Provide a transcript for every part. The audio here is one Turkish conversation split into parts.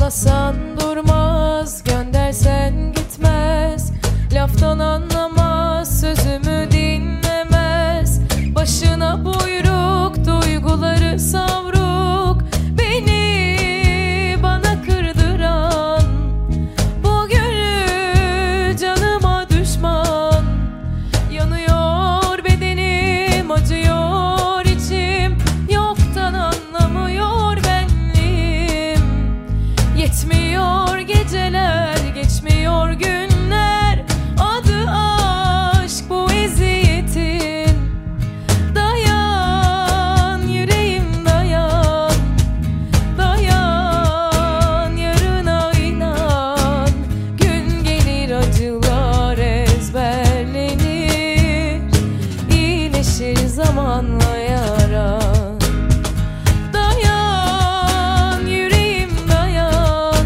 Yollasan durmaz, göndersen gitmez. Laftan anlamaz, sözümü dinlemez. Başına buyruk, duyguları savruk. Beni bana kırdıran bu gönül canıma düşman. Yanıyor bedenim, acıyor içim. Yoktan anlamıyor benliğim. Yetmiyor geceler, geçmiyor günler. Adı aşk bu eziyetin. Dayan yüreğim dayan, dayan yarına inan. Gün gelir acılar ezberlenir, iyileşir zamanla yara. Dayan yüreğim dayan,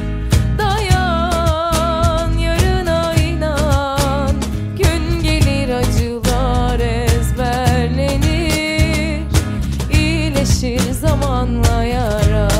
dayan yarına inan. Gün gelir acılar ezberlenir, iyileşir zamanla yara.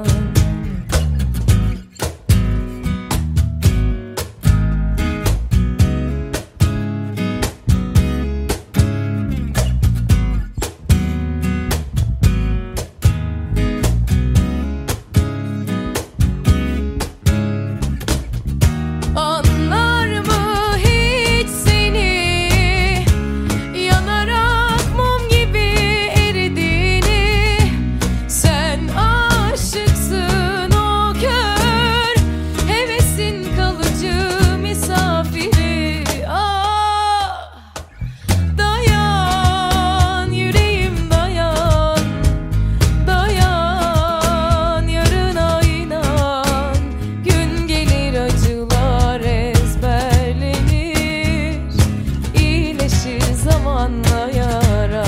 Anlar mı hiç seni, yanarak mum gibi eridiğini? Sen aşıksın o kör, hevesin kalıcı misafiri. Ah, dayan yüreğim dayan, dayan yarına inan. Gün gelir acılar ezberlenir, iyileşir zamanla yara.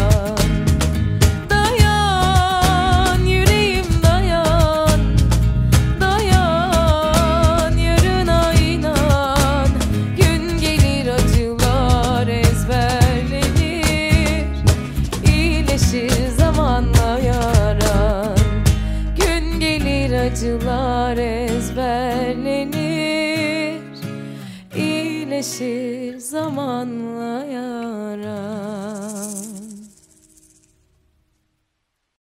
Dayan yüreğim dayan, dayan yarına inan. Gün gelir acılar ezberlenir, iyileşir zamanla yara. Gün gelir acılar ezberlenir, iyileşir zamanla